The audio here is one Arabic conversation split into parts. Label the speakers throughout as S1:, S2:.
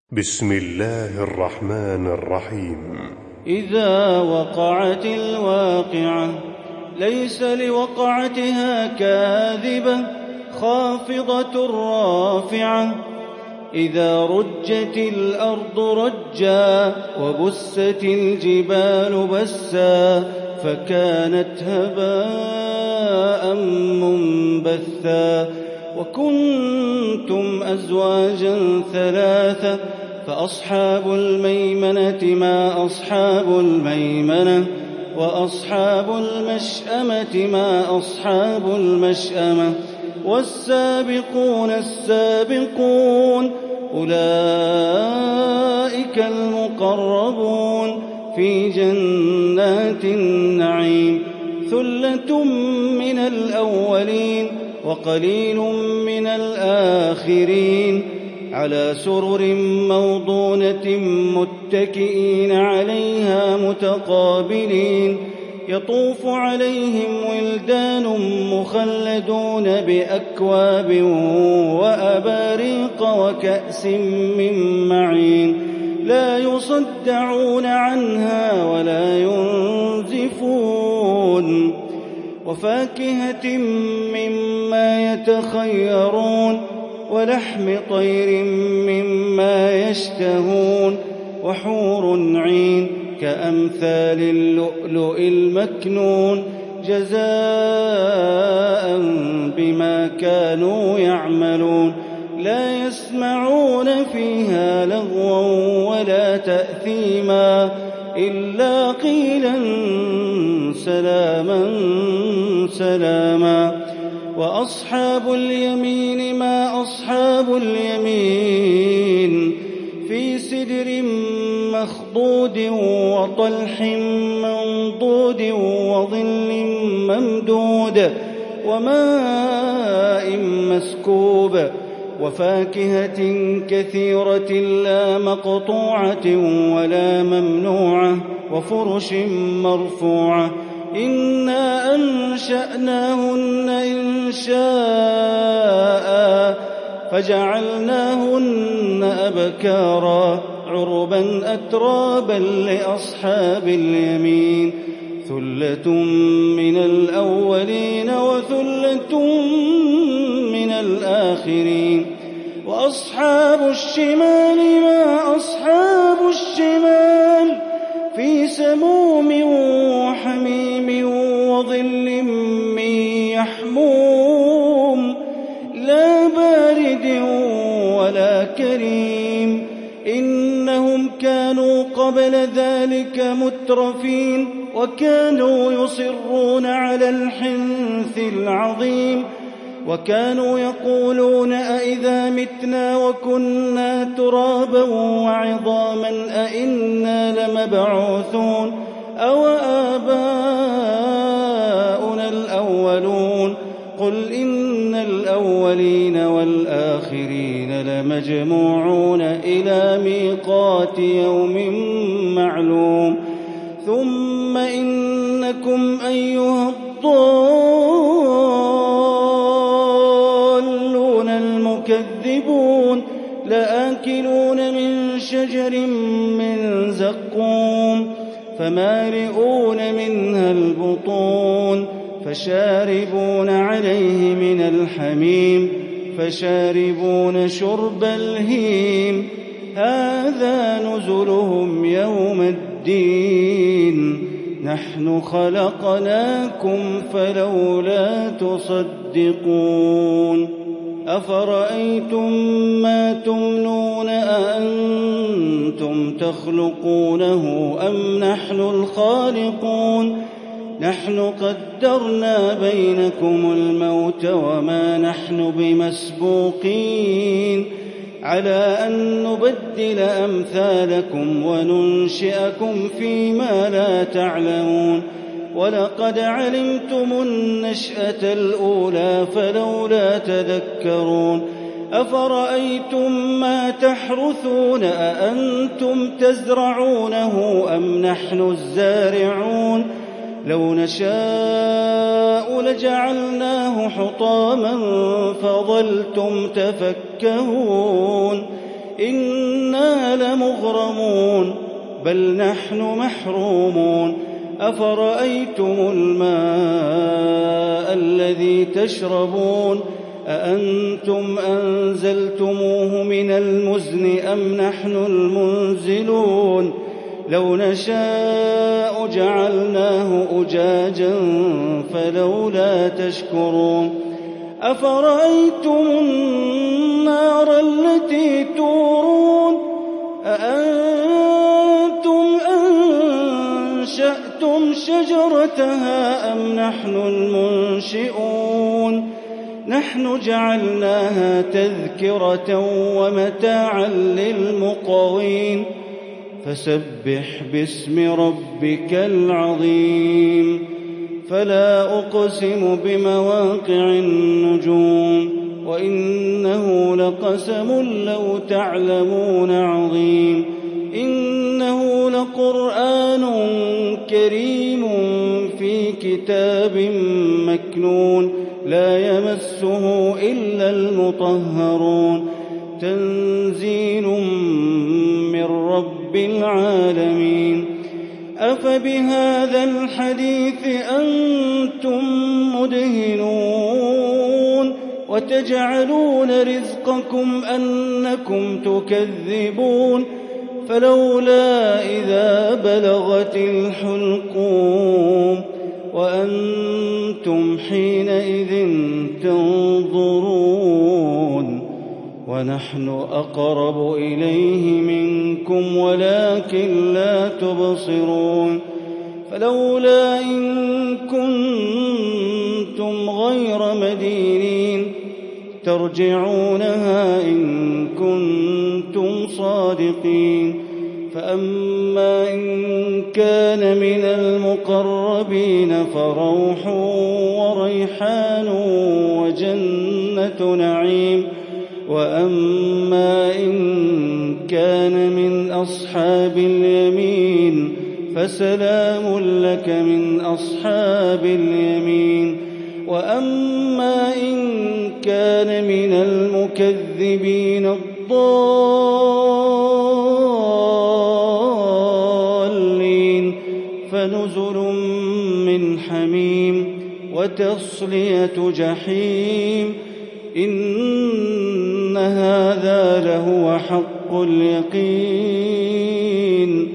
S1: بسم الله الرحمن الرحيم.
S2: إذا وقعت الواقعة ليس لوقعتها كاذبة خافضة رافعة. إذا رجت الأرض رجا وبست الجبال بسا فكانت هباء منبثا. وكنتم أزواجا ثلاثة فأصحاب الميمنة ما أصحاب الميمنة وأصحاب المشأمة ما أصحاب المشأمة والسابقون السابقون أولئك المقربون في جنات النعيم. ثلة من الأولين وقليل من الآخرين على سرر موضونة متكئين عليها متقابلين. يطوف عليهم ولدان مخلدون بأكواب وأباريق وكأس من معين لا يصدعون عنها ولا ينزفون. وفاكهة مما يتخيرون ولحم طير مما يشتهون وحور عين كأمثال اللؤلؤ المكنون جزاء بما كانوا يعملون. لا يسمعون فيها لغوا ولا تأثيما إلا قيلا سلاما سلاما. وأصحاب اليمين ما أصحاب اليمين في سدر مخضود وطلح منضود وظل ممدود وماء مسكوب وفاكهة كثيرة لا مقطوعة ولا ممنوعة وفرش مرفوعة. إنا أنشأناهن إنشاء فجعلناهن أبكارا عربا أترابا لأصحاب اليمين. ثلة من الأولين وثلة من الآخرين. وأصحاب الشمال ما أصحاب الشمال في سموم وحميم وظل من يحموم لا بارد ولا كريم. إنهم كانوا قبل ذلك مترفين وكانوا يصرون على الحنث العظيم. وكانوا يقولون أئذا متنا وكنا ترابا وعظاما أئنا لمبعوثون أو آباؤنا الأولون. قل إن الأولين والآخرين لمجموعون إلى ميقات يوم معلوم. ثم إنكم أيها الضالون المكذبون لآكلون من شجر من زقوم فمالئون منها البطون فشاربون عليه من الحميم فشاربون شرب الهيم. هذا نزلهم يوم الدين. نحن خلقناكم فلولا تصدقون. أفرأيتم ما تمنون أأنتم تخلقونه أم نحن الخالقون؟ نحن قدرنا بينكم الموت وما نحن بمسبوقين على أن نبدل أمثالكم وننشئكم فيما لا تعلمون. ولقد علمتم النشأة الأولى فلولا تذكرون. أفرأيتم ما تحرثون أأنتم تزرعونه أم نحن الزارعون؟ لو نشاء لجعلناه حطاما فظلتم تفكهون إنا لمغرمون بل نحن محرومون أفرأيتم الماء الذي تشربون أأنتم أنزلتموه من المزن أم نحن المنزلون لو نشاء جعلناه أجاجا فلولا تشكرون أفرأيتم النار التي تورون أأنتم أنشأتم شجرتها أم نحن المنشئون نحن جعلناها تذكرة ومتاعا للمقوين فسبح باسم ربك العظيم فلا أقسم بمواقع النجوم وإنه لقسم لو تعلمون عظيم إنه لقرآن كريم في كتاب مكنون لا يمسه إلا المطهرون تنزيل من رب العالمين أفبهذا الحديث أنتم مدهنون وتجعلون رزقكم أنكم تكذبون فلولا إذا بلغت الحلقوم وأنتم حينئذ تنظرون ونحن أقرب إليه منكم ولكن لا تبصرون فلولا إن كنتم غير مدينين ترجعونها إن كنتم صادقين فأما إن كان من المقربين فروح وريحان وجنة نعيم وأما إن كان من أصحاب اليمين فسلام لك من أصحاب اليمين وأما إن كان من المكذبين الضالين فنزل من حميم وتصلية جحيم إن هذا لهو حق اليقين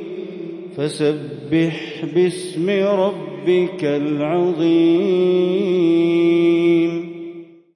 S2: فسبح باسم ربك العظيم